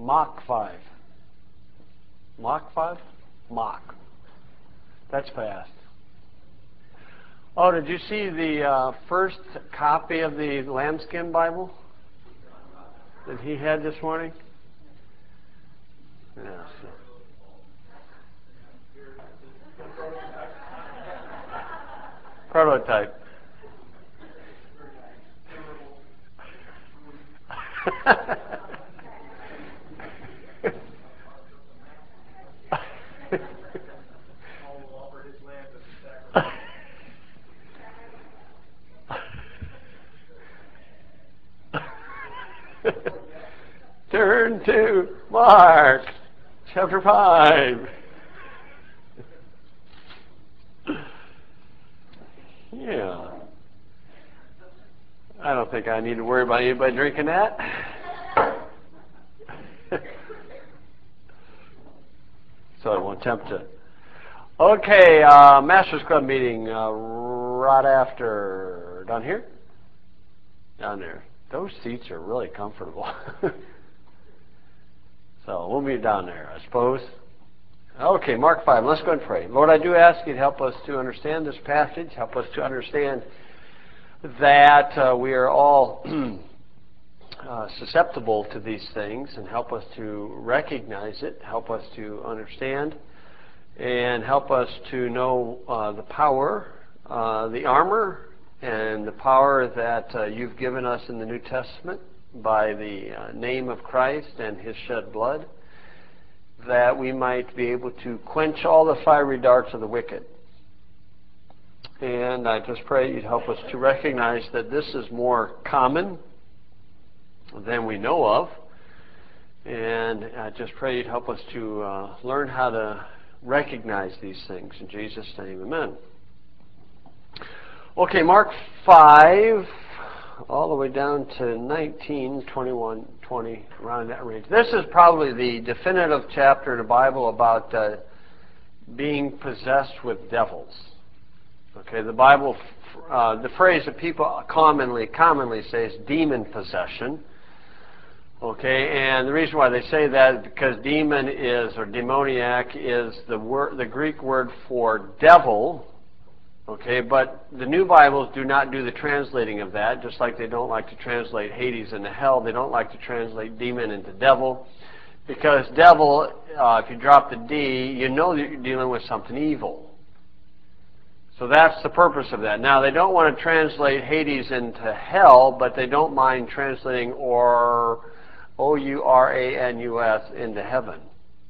Mach 5. Mach 5? Mach. That's fast. Oh, did you see the first copy of the Lambskin Bible that he had this morning? Yes. Prototype. Turn to Mark chapter 5. Yeah. I don't think I need to worry about anybody drinking that. So I won't tempt it. Okay, Master's Club meeting right after. Down here? Down there. Those seats are really comfortable. So we'll meet down there, I suppose. Okay, Mark 5. Let's go and pray. Lord, I do ask you to help us to understand this passage. Help us to understand that we are all susceptible to these things, and help us to recognize it, help us to understand, and help us to know the power, the armor, and the power that you've given us in the New Testament by the name of Christ and his shed blood, that we might be able to quench all the fiery darts of the wicked. And I just pray you'd help us to recognize that this is more common than we know of. And I just pray you'd help us to learn how to recognize these things. In Jesus' name, amen. Okay, Mark 5, all the way down to 19, 21, 20, around that range. This is probably the definitive chapter in the Bible about being possessed with devils. Okay, the Bible, the phrase that people commonly say is demon possession. Okay, and the reason why they say that is because demon is, or demoniac, is the Greek word for devil. Okay, but the new Bibles do not do the translating of that, just like they don't like to translate Hades into hell. They don't like to translate demon into devil, because devil, if you drop the D, you know that you're dealing with something evil. So that's the purpose of that. Now, they don't want to translate Hades into hell, but they don't mind translating Ouranus into heaven.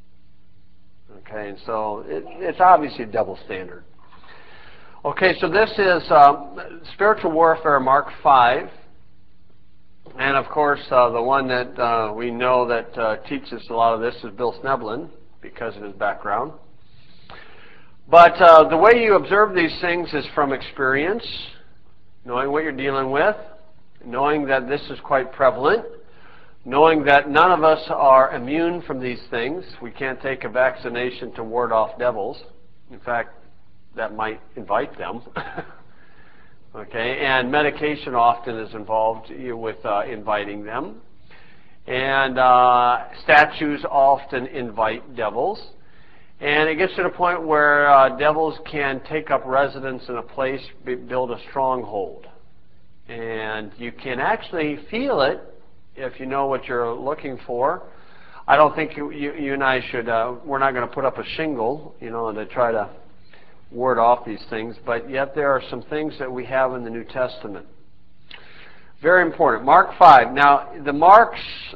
Okay, and so it's obviously a double standard. Okay, so this is Spiritual Warfare, Mark 5. And of course, the one that we know that teaches a lot of this is Bill Sneblin, because of his background. But the way you observe these things is from experience, knowing what you're dealing with, knowing that this is quite prevalent, knowing that none of us are immune from these things. We can't take a vaccination to ward off devils. In fact, that might invite them. Okay, and medication often is involved with inviting them. And statues often invite devils. And it gets to the point where devils can take up residence in a place, build a stronghold. And you can actually feel it if you know what you're looking for. I don't think you and I should, we're not going to put up a shingle, to try to ward off these things, but yet there are some things that we have in the New Testament. Very important. Mark 5. Now, the Mark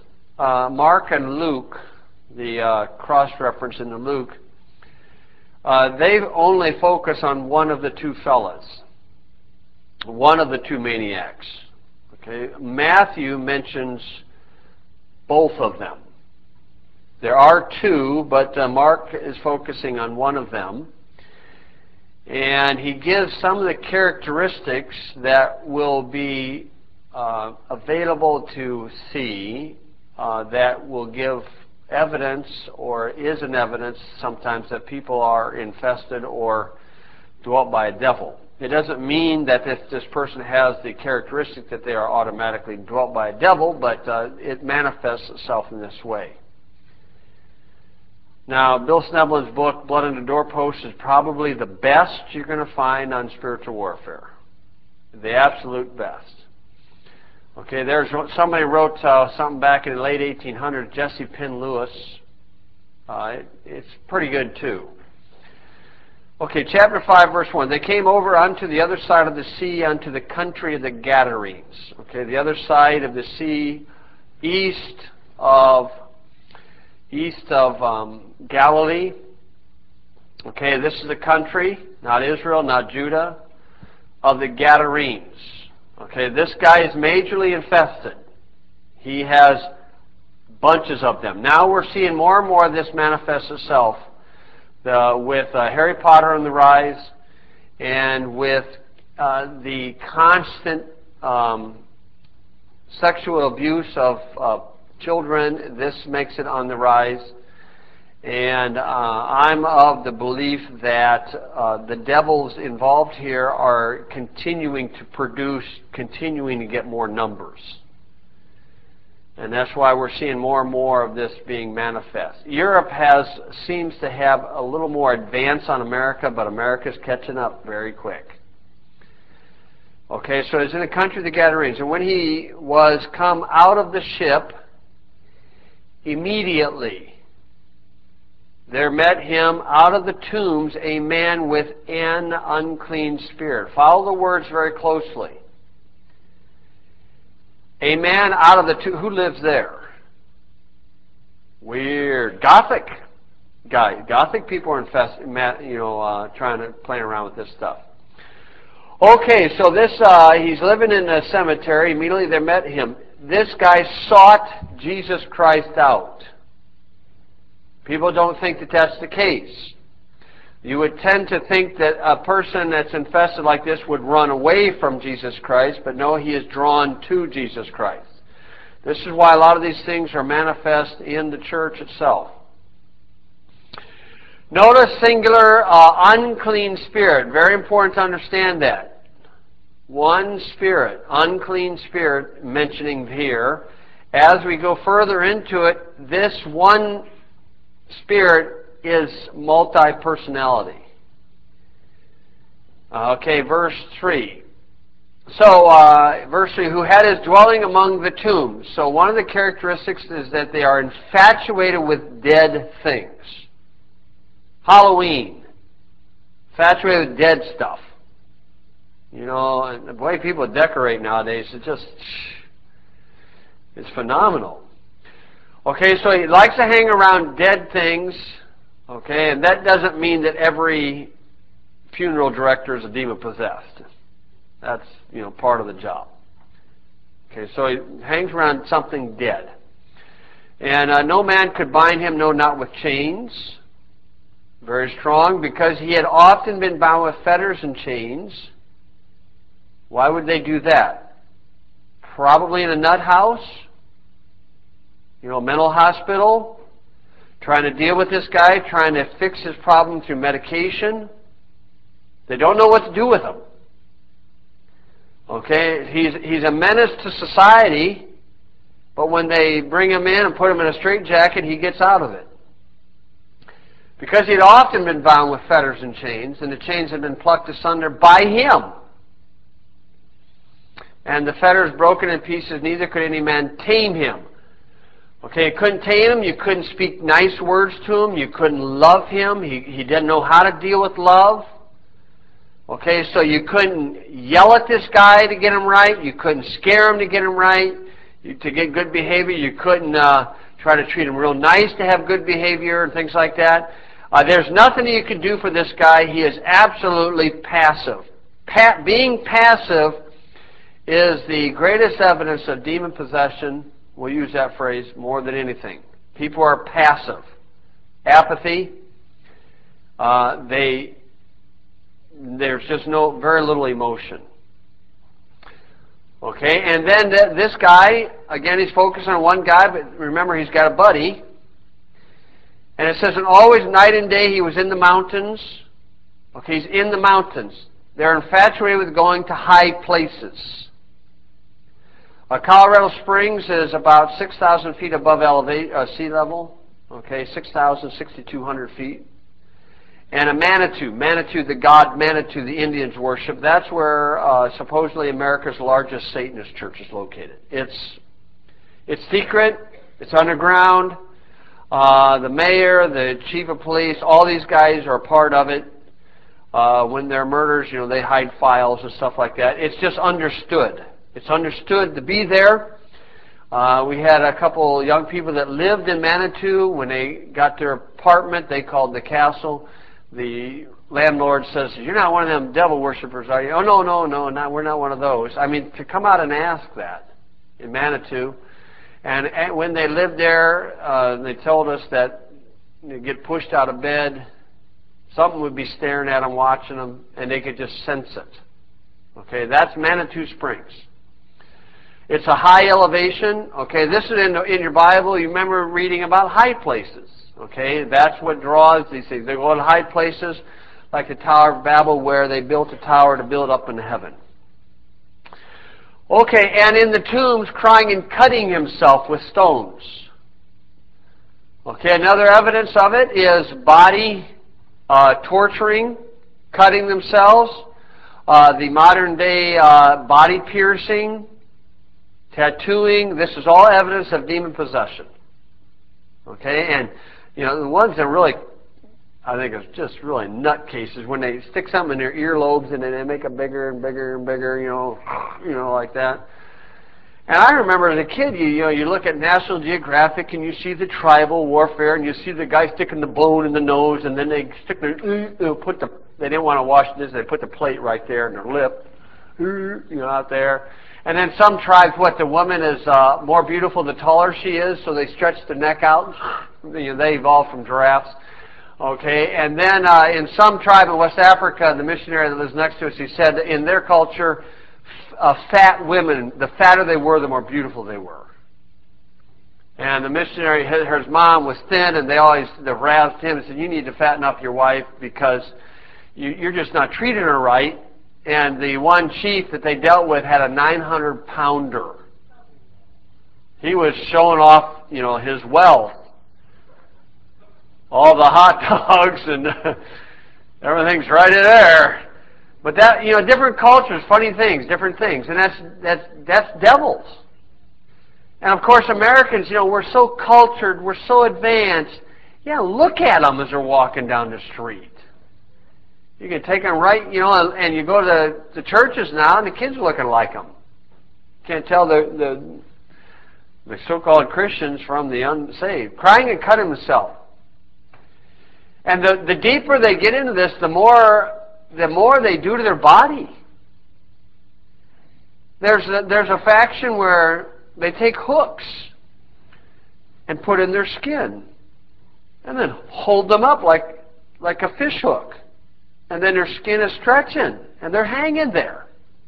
and Luke, the cross-reference in the Luke, they only focus on one of the two fellas, one of the two maniacs. Okay, Matthew mentions both of them. There are two, but Mark is focusing on one of them. And he gives some of the characteristics that will be available to see that will give evidence, or is an evidence sometimes, that people are infested or dwelt by a devil. It doesn't mean that if this person has the characteristic that they are automatically dwelt by a devil, but it manifests itself in this way. Now, Bill Sneblin's book, Blood on the Doorpost, is probably the best you're going to find on spiritual warfare. The absolute best. Okay, somebody wrote something back in the late 1800s, Jesse Penn Lewis. It's pretty good too. Okay, chapter 5, verse 1. They came over unto the other side of the sea, unto the country of the Gadarenes. Okay, the other side of the sea, east of Galilee. Okay, this is the country, not Israel, not Judah, of the Gadarenes. Okay, this guy is majorly infested. He has bunches of them. Now we're seeing more and more of this manifest itself with Harry Potter on the rise, and with the constant sexual abuse of children. This makes it on the rise. And I'm of the belief that the devils involved here are continuing to produce, continuing to get more numbers. And that's why we're seeing more and more of this being manifest. Europe seems to have a little more advance on America, but America's catching up very quick. Okay, so he's in the country of the Gadarenes. And when he was come out of the ship, immediately there met him out of the tombs a man with an unclean spirit. Follow the words very closely. A man out of the tombs. Who lives there? Weird. Gothic guy. Gothic people are trying to play around with this stuff. Okay, so he's living in a cemetery. Immediately they met him. This guy sought Jesus Christ out. People don't think that that's the case. You would tend to think that a person that's infested like this would run away from Jesus Christ, but no, he is drawn to Jesus Christ. This is why a lot of these things are manifest in the church itself. Notice singular, unclean spirit. Very important to understand that. One spirit, unclean spirit, mentioning here. As we go further into it, this one spirit is multi-personality. Okay, verse 3. So, verse 3, who had his dwelling among the tombs. So one of the characteristics is that they are infatuated with dead things. Halloween. Infatuated with dead stuff. You know, and the way people decorate nowadays, it's phenomenal. Okay, so he likes to hang around dead things, okay, and that doesn't mean that every funeral director is a demon-possessed. That's, part of the job. Okay, so he hangs around something dead. And no man could bind him, no, not with chains. Very strong, because he had often been bound with fetters and chains. Why would they do that? Probably in a nut house. Mental hospital, trying to deal with this guy, trying to fix his problem through medication. They don't know what to do with him. Okay, he's a menace to society, but when they bring him in and put him in a straitjacket, he gets out of it. Because he'd often been bound with fetters and chains, and the chains had been plucked asunder by him. And the fetters broken in pieces, neither could any man tame him. Okay, you couldn't tame him, you couldn't speak nice words to him, you couldn't love him, he didn't know how to deal with love. Okay, so you couldn't yell at this guy to get him right, you couldn't scare him to get him right, to get good behavior, you couldn't try to treat him real nice to have good behavior and things like that. There's nothing you can do for this guy, he is absolutely passive. Being passive is the greatest evidence of demon possession. We'll use that phrase more than anything. People are passive. Apathy. There's just very little emotion. Okay, and then this guy, again, he's focused on one guy, but remember he's got a buddy. And it says, and always night and day he was in the mountains. Okay, he's in the mountains. They're infatuated with going to high places. Colorado Springs is about 6,000 feet above sea level. Okay, 6,200 feet. And a Manitou, the god Manitou, the Indians worship. That's where supposedly America's largest Satanist church is located. It's secret. It's underground. The mayor, the chief of police, all these guys are a part of it. When there are murders, they hide files and stuff like that. It's just understood. It's understood to be there. We had a couple young people that lived in Manitou. When they got their apartment, they called the castle. The landlord says, "You're not one of them devil worshippers, are you?" "Oh, no, we're not one of those." I mean, to come out and ask that in Manitou. And when they lived there, they told us that they get pushed out of bed, something would be staring at them, watching them, and they could just sense it. Okay, that's Manitou Springs. It's a high elevation. Okay, this is in your Bible. You remember reading about high places. Okay, that's what draws these things. They go to high places like the Tower of Babel, where they built a tower to build up in heaven. Okay, and in the tombs, crying and cutting himself with stones. Okay, another evidence of it is body torturing, cutting themselves, the modern day body piercing, tattooing. This is all evidence of demon possession. Okay, and the ones that really, I think, is just really nutcases when they stick something in their earlobes and then they make it bigger and bigger and bigger, like that. And I remember as a kid, you look at National Geographic and you see the tribal warfare and you see the guy sticking the bone in the nose and then they stick their, they didn't want to wash this, they put the plate right there in their lip, out there. And then some tribes, the woman is more beautiful the taller she is, so they stretch the neck out. They evolved from giraffes. Okay, and then in some tribe in West Africa, the missionary that lives next to us, he said that in their culture, fat women, the fatter they were, the more beautiful they were. And the missionary, his mom was thin, and they razzed him and said, "You need to fatten up your wife because you're just not treating her right." And the one chief that they dealt with had a 900-pounder. He was showing off, his wealth. All the hot dogs and everything's right in there. But that, different cultures, funny things, different things. And that's devils. And of course, Americans, we're so cultured, we're so advanced. Yeah, look at them as they're walking down the street. You can take them right, and you go to the churches now, and the kids are looking like them. Can't tell the so-called Christians from the unsaved. Crying and cutting himself. And the deeper they get into this, the more they do to their body. There's a faction where they take hooks and put in their skin, and then hold them up like a fish hook. And then their skin is stretching, and they're hanging there.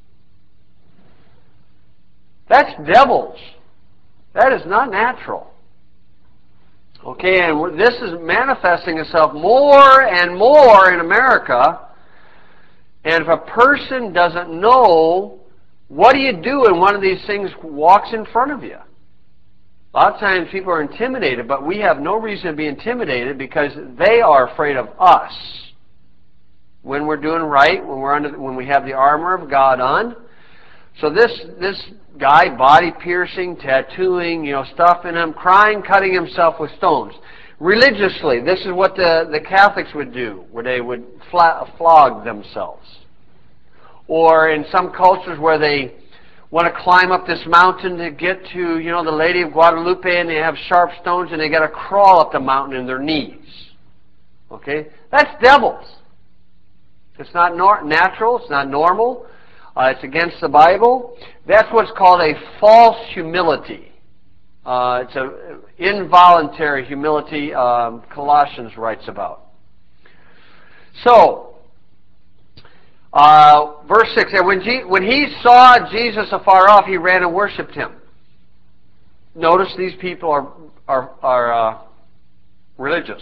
That's devils. That is not natural. Okay, and this is manifesting itself more and more in America. And if a person doesn't know, what do you do when one of these things walks in front of you? A lot of times people are intimidated, but we have no reason to be intimidated because they are afraid of us. When we're doing right, when we have the armor of God on. So this guy, body piercing, tattooing, stuff in him, crying, cutting himself with stones. Religiously, this is what the Catholics would do, where they would flog themselves. Or in some cultures where they want to climb up this mountain to get to, the Lady of Guadalupe, and they have sharp stones, and they got to crawl up the mountain in their knees. Okay? That's devils. It's not natural. It's not normal. It's against the Bible. That's what's called a false humility. It's an involuntary humility Colossians writes about. So, verse 6, when he saw Jesus afar off, he ran and worshipped him. Notice these people are religious.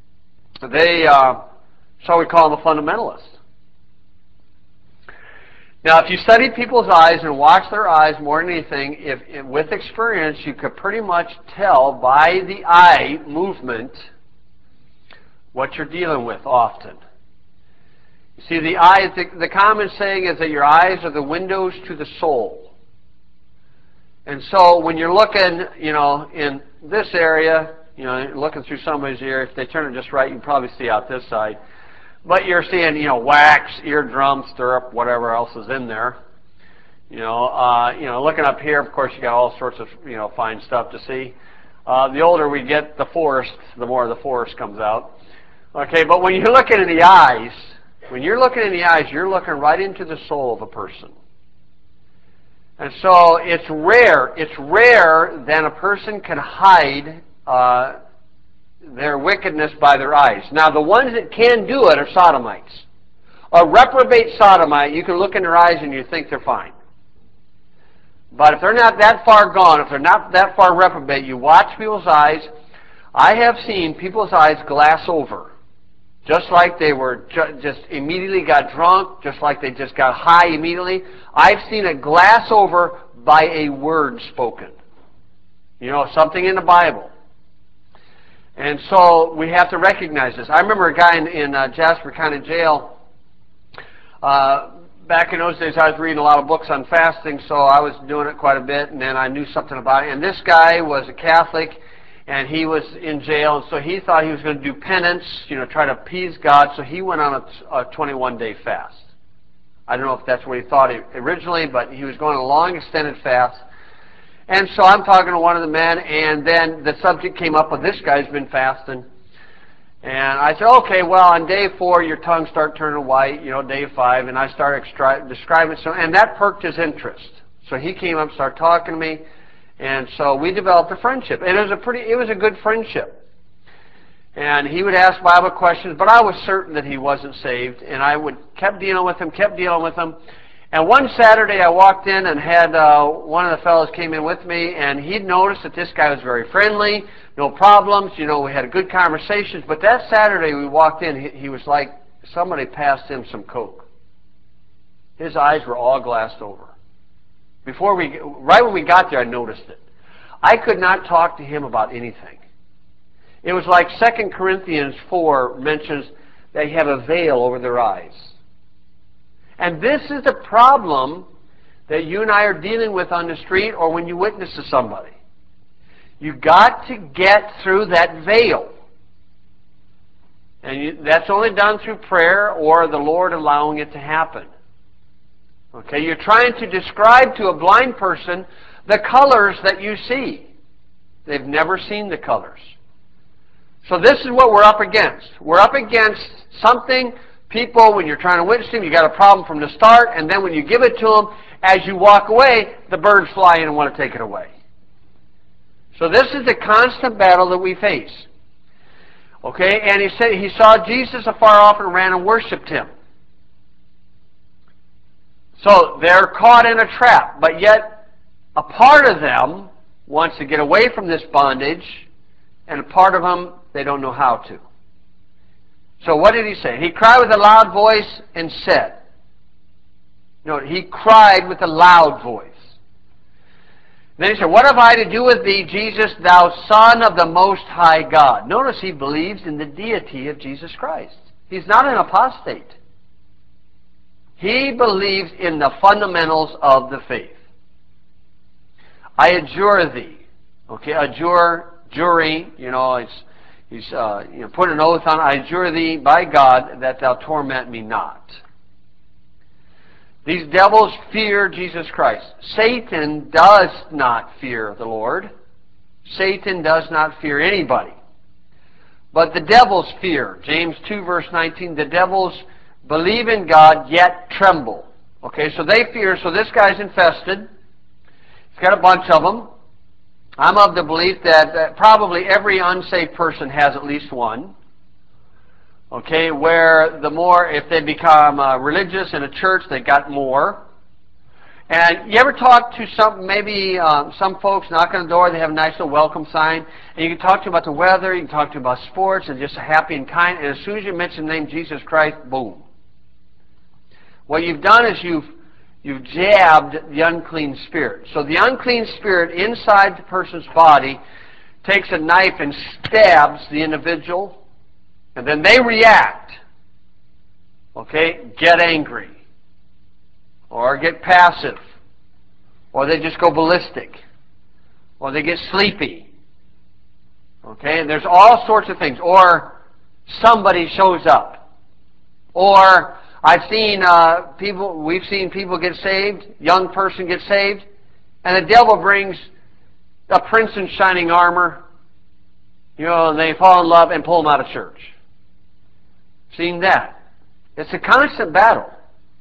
They, shall we call them a fundamentalist. Now, if you study people's eyes and watch their eyes more than anything, with experience, you could pretty much tell by the eye movement what you're dealing with often. You see, the eyes, the common saying is that your eyes are the windows to the soul. And so when you're looking, in this area, looking through somebody's ear, if they turn it just right, you can probably see out this side. But you're seeing, wax, eardrum, stirrup, whatever else is in there. Looking up here, of course, you got all sorts of, fine stuff to see. The older we get, the forest, the more the forest comes out. Okay, but when you're looking in the eyes, you're looking right into the soul of a person. And so it's rare that a person can hide their wickedness by their eyes. Now, the ones that can do it are sodomites. A reprobate sodomite, you can look in their eyes and you think they're fine. But if they're not that far gone, if they're not that far reprobate, you watch people's eyes. I have seen people's eyes glass over. Just like they were just immediately got drunk, just like they just got high immediately. I've seen it glass over by a word spoken. Something in the Bible. And so we have to recognize this. I remember a guy in Jasper County Jail. Back in those days, I was reading a lot of books on fasting, so I was doing it quite a bit, and then I knew something about it. And this guy was a Catholic, and he was in jail, and so he thought he was going to do penance, try to appease God, so he went on a 21-day fast. I don't know if that's what he thought originally, but he was going on a long, extended fast. And so I'm talking to one of the men, and then the subject came up of this guy's been fasting. And I said, okay, well, on day 4, your tongue started turning white, day 5, and I started describing it, and that perked his interest. So he came up, started talking to me, and so we developed a friendship. And it was a good friendship. And he would ask Bible questions, but I was certain that he wasn't saved, and I kept dealing with him. And one Saturday I walked in and had one of the fellows came in with me, and he'd noticed that this guy was very friendly, no problems, we had good conversations. But that Saturday we walked in, he was like somebody passed him some coke. His eyes were all glassed over. Right when we got there, I noticed it. I could not talk to him about anything. It was like 2 Corinthians 4 mentions they have a veil over their eyes. And this is the problem that you and I are dealing with on the street or when you witness to somebody. You've got to get through that veil. And that's only done through prayer or the Lord allowing it to happen. Okay, you're trying to describe to a blind person the colors that you see. They've never seen the colors. So this is what we're up against. We're up against something. People, when you're trying to witness them, you got a problem from the start, and then when you give it to them, as you walk away, the birds fly in and want to take it away. So this is the constant battle that we face. Okay, and he said he saw Jesus afar off and ran and worshipped him. So they're caught in a trap, but yet a part of them wants to get away from this bondage, and a part of them, they don't know how to. So what did he say? He cried with a loud voice and said. No, he cried with a loud voice. Then he said, what have I to do with thee, Jesus, thou Son of the Most High God? Notice he believes in the deity of Jesus Christ. He's not an apostate. He believes in the fundamentals of the faith. I adjure thee. Okay, jury, he's put an oath on, I adjure thee by God that thou torment me not. These devils fear Jesus Christ. Satan does not fear the Lord. Satan does not fear anybody. But the devils fear. James 2 verse 19, the devils believe in God yet tremble. Okay, so they fear. So this guy's infested. He's got a bunch of them. I'm of the belief that probably every unsaved person has at least one. Okay, where the more, if they become religious in a church, they got more. And you ever talk to some folks knock on the door, they have a nice little welcome sign, and you can talk to them about the weather, you can talk to them about sports, and just happy and kind, and as soon as you mention the name Jesus Christ, boom. What you've done is You've jabbed the unclean spirit. So the unclean spirit inside the person's body takes a knife and stabs the individual, and then they react. Okay? Get angry. Or get passive. Or they just go ballistic. Or they get sleepy. Okay? And there's all sorts of things. Or somebody shows up. Or we've seen people get saved, young person get saved, and the devil brings a prince in shining armor, and they fall in love and pull them out of church. Seen that. It's a constant battle.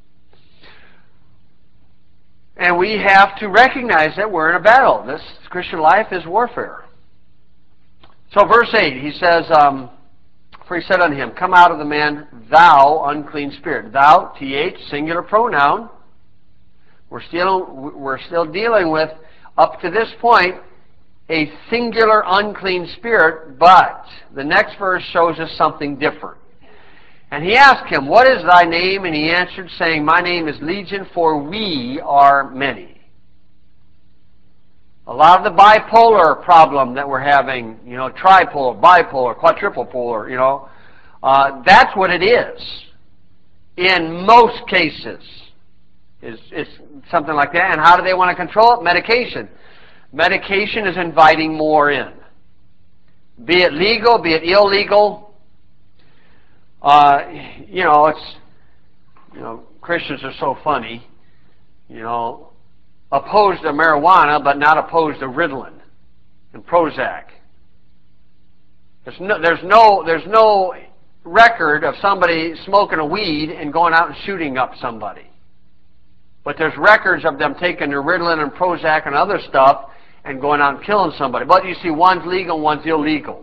And we have to recognize that we're in a battle. This Christian life is warfare. So verse 8, he says, for he said unto him, come out of the man, thou unclean spirit. Thou, th, singular pronoun. We're still dealing with, up to this point, a singular unclean spirit, but the next verse shows us something different. And he asked him, what is thy name? And he answered, saying, my name is Legion, for we are many. A lot of the bipolar problem that we're having, tripolar, bipolar, quadruple polar, that's what it is. In most cases, it's something like that. And how do they want to control it? Medication. Medication is inviting more in. Be it legal, be it illegal. Christians are so funny. Opposed to marijuana, but not opposed to Ritalin and Prozac. There's no record of somebody smoking a weed and going out and shooting up somebody. But there's records of them taking their Ritalin and Prozac and other stuff and going out and killing somebody. But you see, one's legal and one's illegal.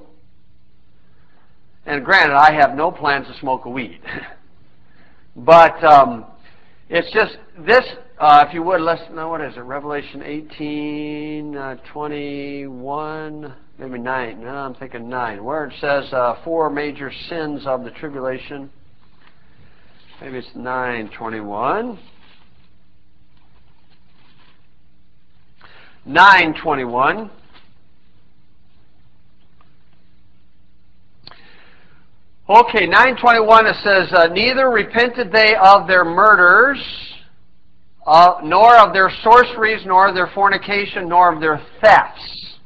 And granted, I have no plans to smoke a weed. But it's just this, if you would, what is it, Revelation 18, 21, maybe 9. No, I'm thinking 9. Where it says 4 major sins of the tribulation. Maybe it's 9:21. 9:21. Okay, 9:21 it says, neither repented they of their murders, nor of their sorceries, nor of their fornication, nor of their thefts.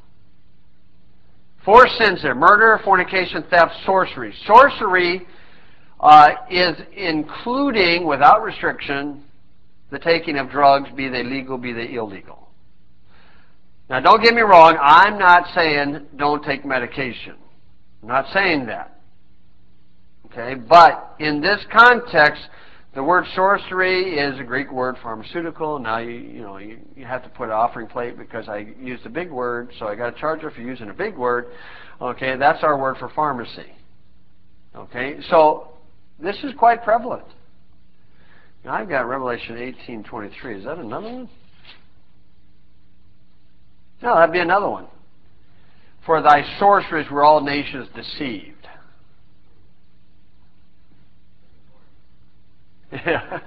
4 sins there: murder, fornication, theft, sorcery. Sorcery is including, without restriction, the taking of drugs, be they legal, be they illegal. Now don't get me wrong, I'm not saying don't take medication. I'm not saying that. Okay, but in this context, the word sorcery is a Greek word, pharmaceutical. Now you have to put an offering plate because I used a big word, so I got to charge her for using a big word. Okay, that's our word for pharmacy. Okay, so this is quite prevalent. Now I've got Revelation 18:23. Is that another one? No, that'd be another one. For thy sorceries were all nations deceived. Yeah.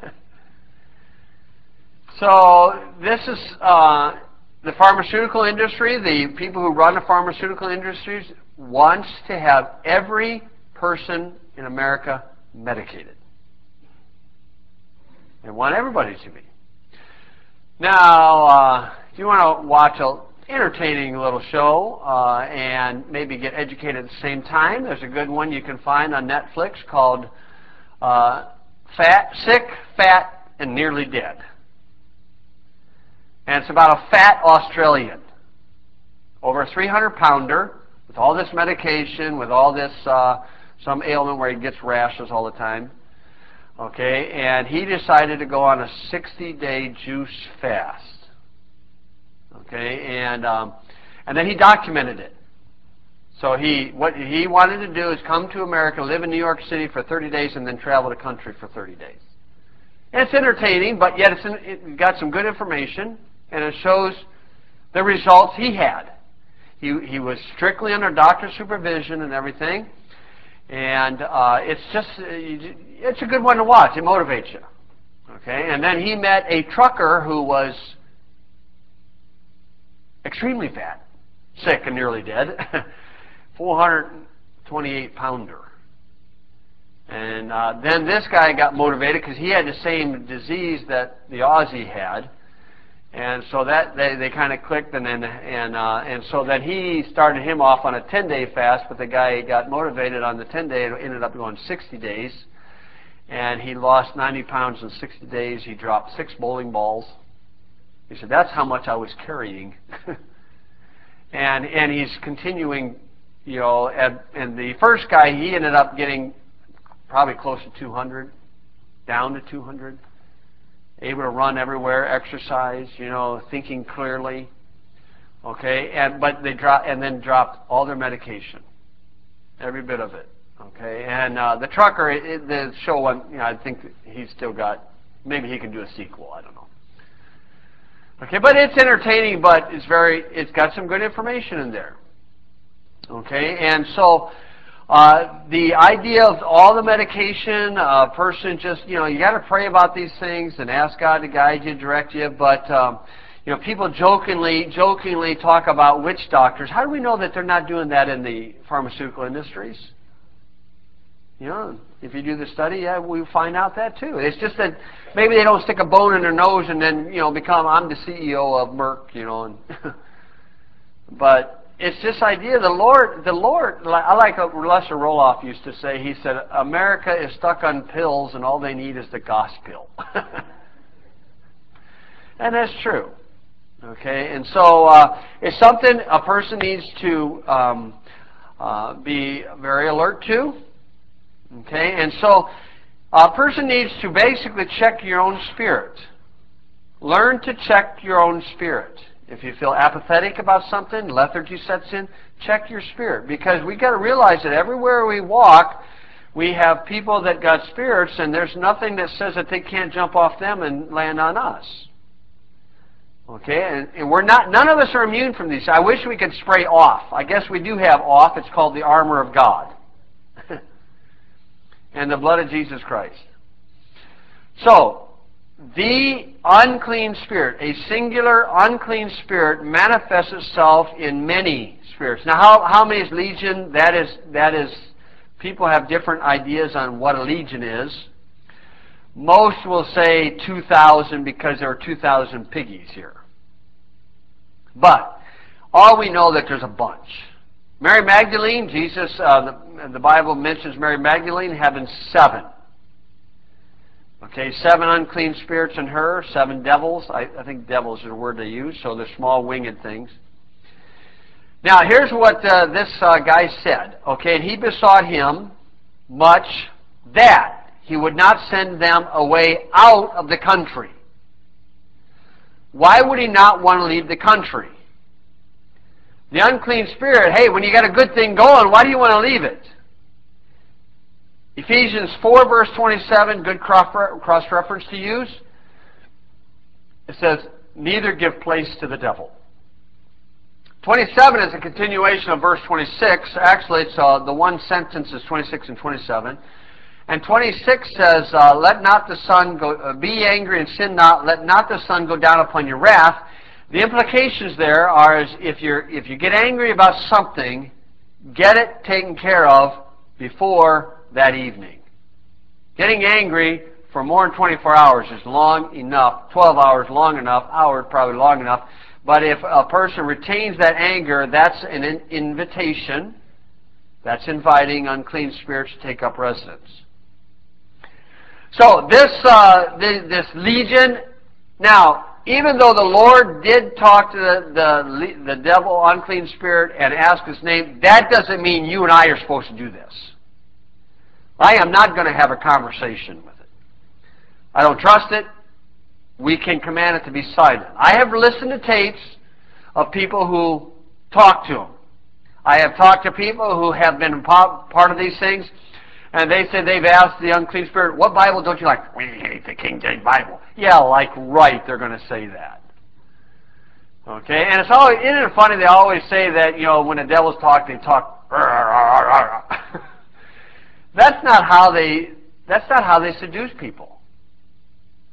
So this is the pharmaceutical industry. The people who run the pharmaceutical industries wants to have every person in America medicated. They want everybody to be. Now, if you want to watch an entertaining little show and maybe get educated at the same time, there's a good one you can find on Netflix called Sick, Fat, and Nearly Dead. And it's about a fat Australian, over a 300-pounder, with all this medication, with all this, some ailment where he gets rashes all the time. Okay, and he decided to go on a 60-day juice fast. Okay, and then he documented it. So what he wanted to do is come to America, live in New York City for 30 days, and then travel the country for 30 days. And it's entertaining, but yet it got some good information, and it shows the results he had. He was strictly under doctor's supervision and everything, and it's a good one to watch. It motivates you. Okay, and then he met a trucker who was extremely fat, sick and nearly dead, 428-pounder. And then this guy got motivated because he had the same disease that the Aussie had, and so that they kind of clicked, and so then he started him off on a 10-day fast, but the guy got motivated on the 10-day and ended up going 60 days, and he lost 90 pounds in 60 days. He dropped 6 bowling balls. He said, "That's how much I was carrying." and he's continuing, you know. And the first guy, he ended up getting probably close to 200, down to 200. Able to run everywhere, exercise, you know, thinking clearly. Okay, but they dropped all their medication, every bit of it. Okay, and the trucker, the show one, you know, I think he's still got. Maybe he can do a sequel. I don't know. Okay, but it's entertaining, but it's got some good information in there. Okay, and so the idea of all the medication, a person just, you know, you got to pray about these things and ask God to guide you, direct you. But you know, people jokingly talk about witch doctors. How do we know that they're not doing that in the pharmaceutical industries? You know, if you do the study, yeah, we find out that too. It's just that maybe they don't stick a bone in their nose and then, you know, become, I'm the CEO of Merck, you know. And but it's this idea, the Lord, I like what Lester Roloff used to say. He said, America is stuck on pills and all they need is the gospel. And that's true. Okay, and so it's something a person needs to be very alert to. Okay, and so a person needs to basically check your own spirit. Learn to check your own spirit. If you feel apathetic about something, lethargy sets in, check your spirit. Because we've got to realize that everywhere we walk, we have people that got spirits, and there's nothing that says that they can't jump off them and land on us. Okay, and we're not, none of us are immune from these. I wish we could spray off. I guess we do have off. It's called the armor of God. And the blood of Jesus Christ. So, the unclean spirit, a singular unclean spirit, manifests itself in many spirits. Now, how many is legion? That is, people have different ideas on what a legion is. Most will say 2,000 because there are 2,000 piggies here. But all we know that there's a bunch. Mary Magdalene, Jesus, the Bible mentions Mary Magdalene having 7. Okay, 7 unclean spirits in her, 7 devils. I think devils is the word they use, so they're small winged things. Now, here's what this guy said. Okay, and he besought him much that he would not send them away out of the country. Why would he not want to leave the country? The unclean spirit, hey, when you got a good thing going, why do you want to leave it? Ephesians 4, verse 27, good cross-reference to use. It says, neither give place to the devil. 27 is a continuation of verse 26. Actually, it's the one sentence is 26 and 27. And 26 says, let not the sun go, be angry and sin not, let not the sun go down upon your wrath. The implications there are if you get angry about something, get it taken care of before that evening. Getting angry for more than 24 hours is long enough, 12 hours long enough, hours probably long enough. But if a person retains that anger, that's an invitation. That's inviting unclean spirits to take up residence. So this legion, now, even though the Lord did talk to the devil, unclean spirit, and ask his name, that doesn't mean you and I are supposed to do this. I am not going to have a conversation with it. I don't trust it. We can command it to be silent. I have listened to tapes of people who talk to him. I have talked to people who have been part of these things, and they say they've asked the unclean spirit, what Bible don't you like? We hate the King James Bible. Yeah, like right, they're going to say that. Okay, and it's always, isn't it funny, they always say that, you know, when the devils talk, they talk. That's not how they seduce people.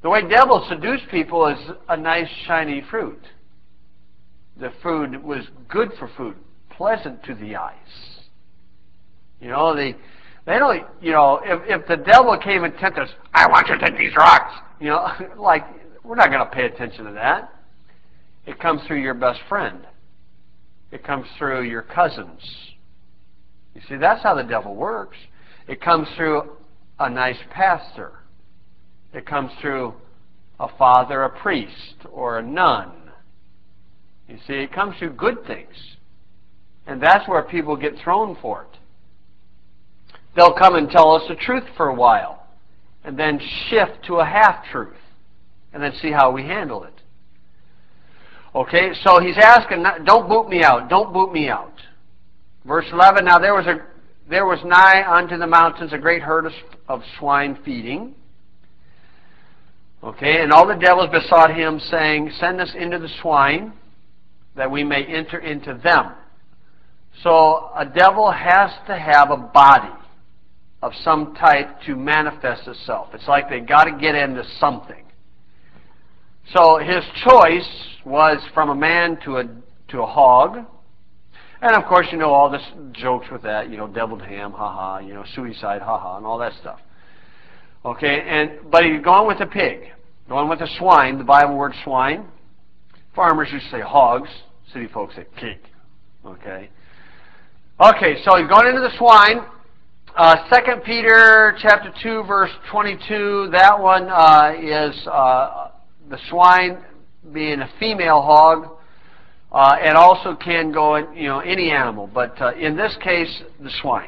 The way devils seduce people is a nice, shiny fruit. The food was good for food, pleasant to the eyes. You know, they don't, you know, if the devil came and tempted us, I want you to take these rocks. You know, like, we're not going to pay attention to that. It comes through your best friend. It comes through your cousins. You see, that's how the devil works. It comes through a nice pastor. It comes through a father, a priest, or a nun. You see, it comes through good things. And that's where people get thrown for it. They'll come and tell us the truth for a while, and then shift to a half-truth, and then see how we handle it. Okay, so he's asking, don't boot me out, don't boot me out. Verse 11, now there was nigh unto the mountains a great herd of swine feeding. Okay, and all the devils besought him, saying, send us into the swine, that we may enter into them. So a devil has to have a body of some type to manifest itself. It's like they got to get into something. So his choice was from a man to a hog. And of course, you know all this jokes with that, you know, deviled ham, ha-ha, you know, suicide, ha-ha, and all that stuff. Okay, but he's going with a pig, going with a swine, the Bible word swine. Farmers used to say hogs, city folks say pig. Okay. Okay, so he's going into the swine. 2 Peter chapter 2, verse 22, that one is the swine being a female hog. It also can go in, you know, any animal, but in this case, the swine.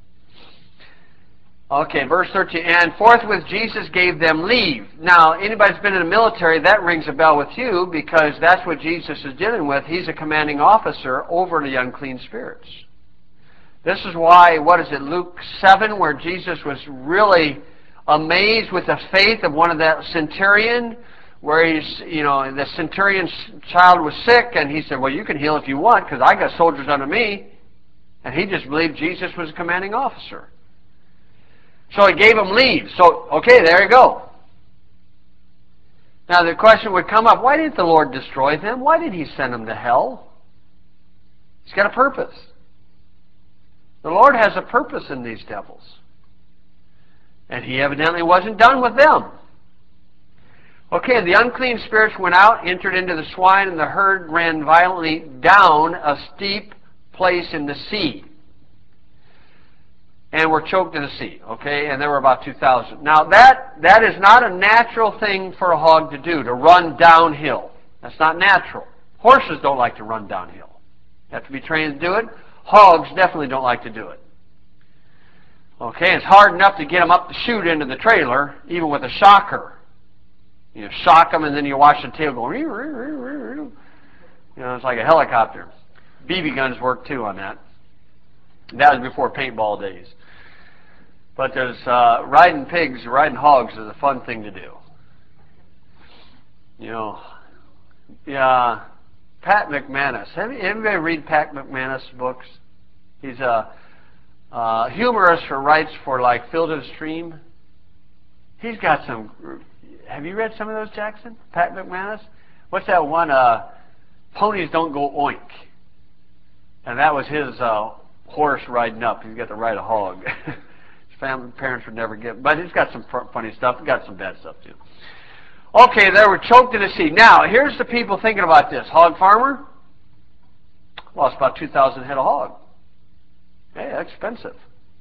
Okay, verse 13, and forthwith Jesus gave them leave. Now, anybody that's been in the military, that rings a bell with you, because that's what Jesus is dealing with. He's a commanding officer over the unclean spirits. This is why, what is it, Luke 7, where Jesus was really amazed with the faith of one of that centurion, where he's, you know, the centurion's child was sick, and he said, well, you can heal if you want, because I got soldiers under me. And he just believed Jesus was a commanding officer. So he gave him leave. So, okay, there you go. Now the question would come up, why didn't the Lord destroy them? Why did he send them to hell? He's got a purpose. The Lord has a purpose in these devils. And he evidently wasn't done with them. Okay, the unclean spirits went out, entered into the swine, and the herd ran violently down a steep place in the sea. And were choked in the sea. Okay, and there were about 2,000. Now that is not a natural thing for a hog to do, to run downhill. That's not natural. Horses don't like to run downhill. You have to be trained to do it. Hogs definitely don't like to do it. Okay, it's hard enough to get them up the chute into the trailer, even with a shocker. You shock them and then you watch the tail go, you know, it's like a helicopter. BB guns work too on that. That was before paintball days. But there's riding pigs, riding hogs is a fun thing to do. You know, yeah. Pat McManus. Anybody read Pat McManus books? He's a humorist who writes for like Field and Stream. He's got some. Have you read some of those, Jackson? Pat McManus? What's that one? Ponies Don't Go Oink. And that was his horse riding up. He's got to ride a hog. His parents would never get. But he's got some funny stuff. He's got some bad stuff too. Okay, they were choked in the sea. Now, here's the people thinking about this. Hog farmer? Lost about 2,000 head of hog. Hey, that's expensive.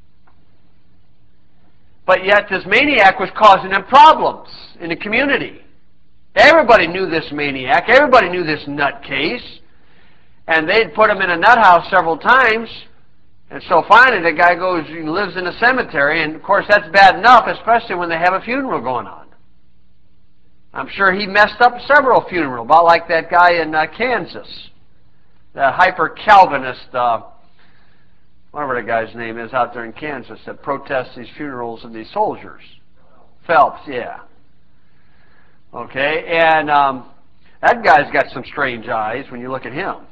But yet this maniac was causing them problems in the community. Everybody knew this maniac. Everybody knew this nutcase. And they'd put him in a nut house several times. And so finally the guy goes and lives in a cemetery. And of course that's bad enough, especially when they have a funeral going on. I'm sure he messed up several funerals, about like that guy in Kansas. That hyper-Calvinist, whatever the guy's name is out there in Kansas that protests these funerals of these soldiers. Phelps, yeah. Okay, and that guy's got some strange eyes when you look at him.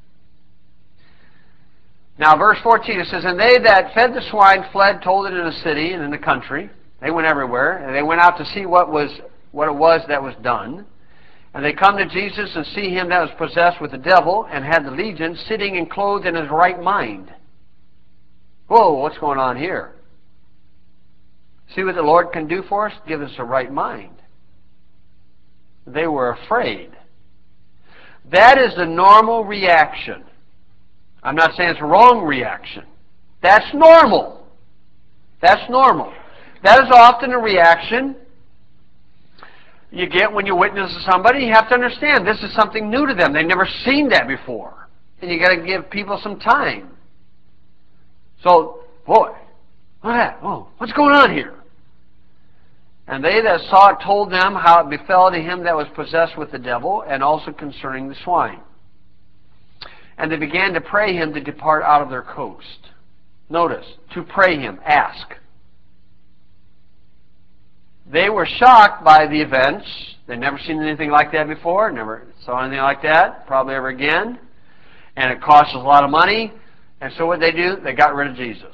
Now, verse 14, it says, and they that fed the swine fled, told it in the city and in the country. They went everywhere, and they went out to see what was what it was that was done. And they come to Jesus and see him that was possessed with the devil and had the legion sitting and clothed in his right mind. Whoa, what's going on here? See what the Lord can do for us? Give us a right mind. They were afraid. That is the normal reaction. I'm not saying it's a wrong reaction. That's normal. That's normal. That is often a reaction you get when you witness to somebody. You have to understand this is something new to them. They've never seen that before. And you got to give people some time. So, boy, what's going on here? And they that saw it told them how it befell to him that was possessed with the devil, and also concerning the swine. And they began to pray him to depart out of their coast. Notice, to pray him, ask. They were shocked by the events. They'd never seen anything like that before, never saw anything like that, probably ever again. And it cost us a lot of money. And so what they do? They got rid of Jesus.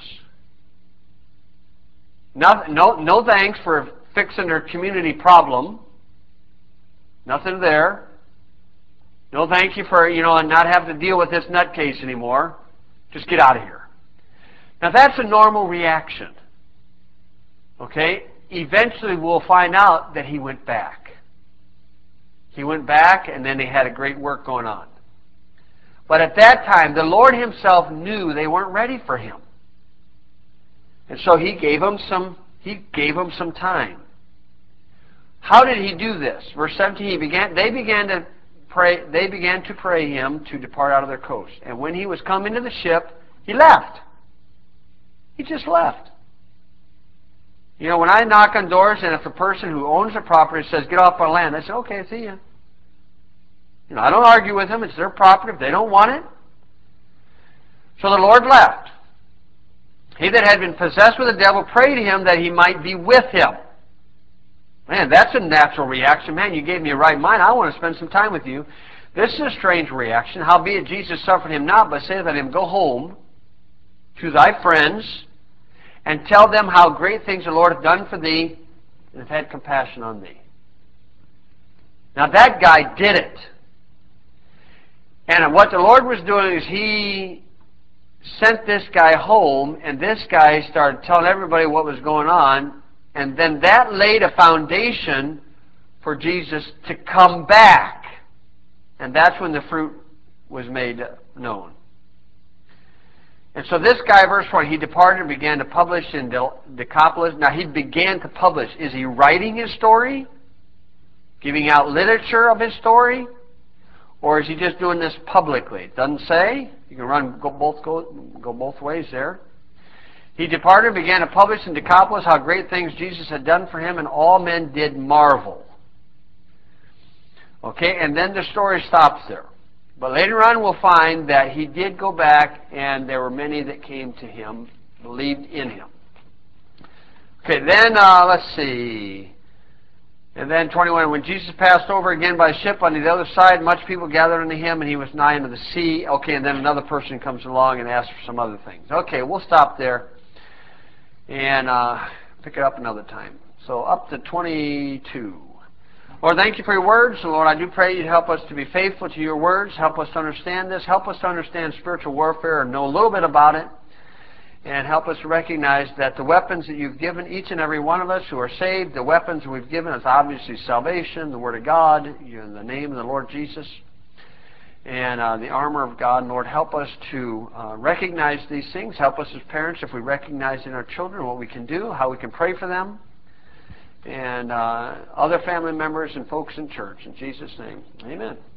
No thanks for fixing their community problem. Nothing there. No thank you for, not having to deal with this nutcase anymore. Just get out of here. Now that's a normal reaction. Okay? Eventually we'll find out that he went back. He went back and then they had a great work going on. But at that time, the Lord himself knew they weren't ready for him. And so he gave them some time. How did he do this? Verse 17, they began to pray him to depart out of their coast. And when he was come into the ship, he left. He just left. When I knock on doors and if a person who owns the property says, get off my land, I say, okay, see ya. I don't argue with them. It's their property if they don't want it. So the Lord left. He that had been possessed with the devil prayed him that he might be with him. Man, that's a natural reaction. Man, you gave me a right mind. I want to spend some time with you. This is a strange reaction. Howbeit Jesus suffered him not, but saith unto him, go home to thy friends, and tell them how great things the Lord hath done for thee, and hath had compassion on thee. Now that guy did it. And what the Lord was doing is he sent this guy home, and this guy started telling everybody what was going on, and then that laid a foundation for Jesus to come back. And that's when the fruit was made known. And so this guy, verse 1, he departed and began to publish in Decapolis. Now he began to publish. Is he writing his story? Giving out literature of his story? Or is he just doing this publicly? It doesn't say. You can go both ways there. He departed and began to publish in Decapolis how great things Jesus had done for him, and all men did marvel. Okay, and then the story stops there. But later on we'll find that he did go back, and there were many that came to him, believed in him. Okay, then let's see. And then 21, when Jesus passed over again by ship on the other side, much people gathered unto him, and he was nigh unto the sea. Okay, and then another person comes along and asks for some other things. Okay, we'll stop there and pick it up another time. So up to 22. Lord, thank you for your words. And Lord, I do pray you'd help us to be faithful to your words. Help us to understand this. Help us to understand spiritual warfare and know a little bit about it. And help us to recognize that the weapons that you've given each and every one of us who are saved, the weapons we've given is obviously salvation, the Word of God, in the name of the Lord Jesus, and the armor of God. And Lord, help us to recognize these things. Help us as parents if we recognize in our children what we can do, how we can pray for them, and other family members and folks in church. In Jesus' name, amen.